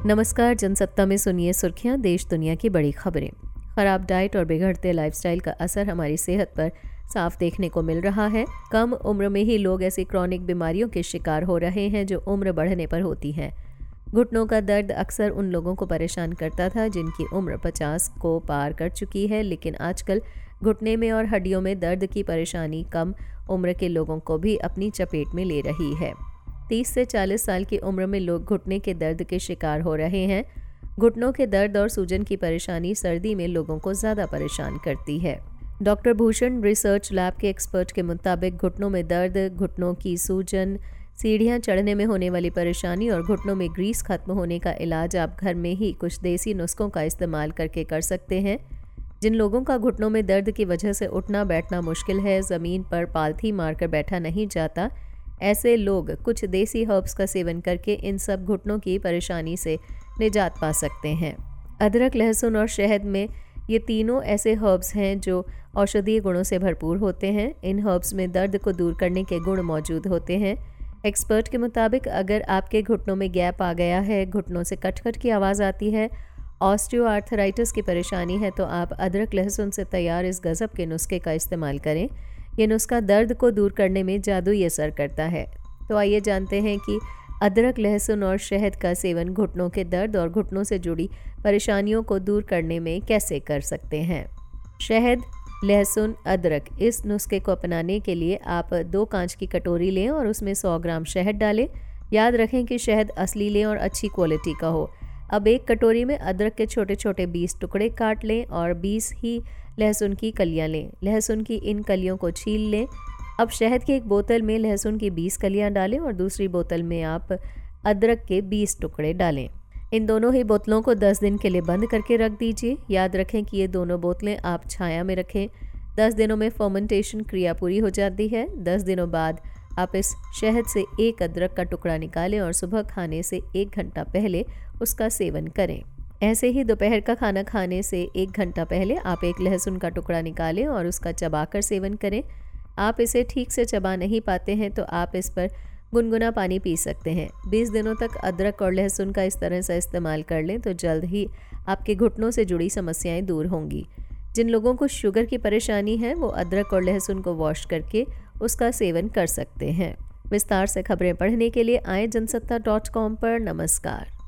नमस्कार, जनसत्ता में सुनिए सुर्खियां, देश दुनिया की बड़ी खबरें। खराब डाइट और बिगड़ते लाइफस्टाइल का असर हमारी सेहत पर साफ देखने को मिल रहा है। कम उम्र में ही लोग ऐसी क्रॉनिक बीमारियों के शिकार हो रहे हैं जो उम्र बढ़ने पर होती हैं। घुटनों का दर्द अक्सर उन लोगों को परेशान करता था जिनकी उम्र 50 को पार कर चुकी है, लेकिन आजकल घुटने में और हड्डियों में दर्द की परेशानी कम उम्र के लोगों को भी अपनी चपेट में ले रही है। 30 से 40 साल की उम्र में लोग घुटने के दर्द के शिकार हो रहे हैं। घुटनों के दर्द और सूजन की परेशानी सर्दी में लोगों को ज़्यादा परेशान करती है। डॉक्टर भूषण रिसर्च लैब के एक्सपर्ट के मुताबिक घुटनों में दर्द, घुटनों की सूजन, सीढ़ियाँ चढ़ने में होने वाली परेशानी और घुटनों में ग्रीस खत्म होने का इलाज आप घर में ही कुछ देसी नुस्खों का इस्तेमाल करके कर सकते हैं। जिन लोगों का घुटनों में दर्द की वजह से उठना बैठना मुश्किल है, ज़मीन पर पालथी मारकर बैठा नहीं जाता, ऐसे लोग कुछ देसी हर्ब्स का सेवन करके इन सब घुटनों की परेशानी से निजात पा सकते हैं। अदरक, लहसुन और शहद में ये तीनों ऐसे हर्ब्स हैं जो औषधीय गुणों से भरपूर होते हैं। इन हर्ब्स में दर्द को दूर करने के गुण मौजूद होते हैं। एक्सपर्ट के मुताबिक अगर आपके घुटनों में गैप आ गया है, घुटनों से कट-कट की आवाज़ आती है, ऑस्टियोआर्थराइटिस की परेशानी है, तो आप अदरक लहसुन से तैयार इस गज़ब के नुस्खे का इस्तेमाल करें। ये नुस्खा दर्द को दूर करने में जादुई असर करता है। तो आइए जानते हैं कि अदरक, लहसुन और शहद का सेवन घुटनों के दर्द और घुटनों से जुड़ी परेशानियों को दूर करने में कैसे कर सकते हैं। शहद, लहसुन, अदरक, इस नुस्खे को अपनाने के लिए आप 2 कांच की कटोरी लें और उसमें 100 ग्राम शहद डालें। याद रखें कि शहद असली लें और अच्छी क्वालिटी का हो। अब एक कटोरी में अदरक के छोटे छोटे 20 टुकड़े काट लें और 20 ही लहसुन की कलियां लें। लहसुन की इन कलियों को छील लें। अब शहद की एक बोतल में लहसुन की 20 कलियां डालें और दूसरी बोतल में आप अदरक के 20 टुकड़े डालें। इन दोनों ही बोतलों को 10 दिन के लिए बंद करके रख दीजिए। याद रखें कि ये दोनों बोतलें आप छाया में रखें। 10 दिनों में फर्मेंटेशन क्रिया पूरी हो जाती है। 10 दिनों बाद आप इस शहद से एक अदरक का टुकड़ा निकालें और सुबह खाने से 1 घंटा पहले उसका सेवन करें। ऐसे ही दोपहर का खाना खाने से 1 घंटा पहले आप एक लहसुन का टुकड़ा निकालें और उसका चबाकर सेवन करें। आप इसे ठीक से चबा नहीं पाते हैं तो आप इस पर गुनगुना पानी पी सकते हैं। 20 दिनों तक अदरक और लहसुन का इस तरह से इस्तेमाल कर लें तो जल्द ही आपके घुटनों से जुड़ी समस्याएं दूर होंगी। जिन लोगों को शुगर की परेशानी है वो अदरक और लहसुन को वॉश करके उसका सेवन कर सकते हैं। विस्तार से खबरें पढ़ने के लिए आएं जनसत्ता.com पर। नमस्कार।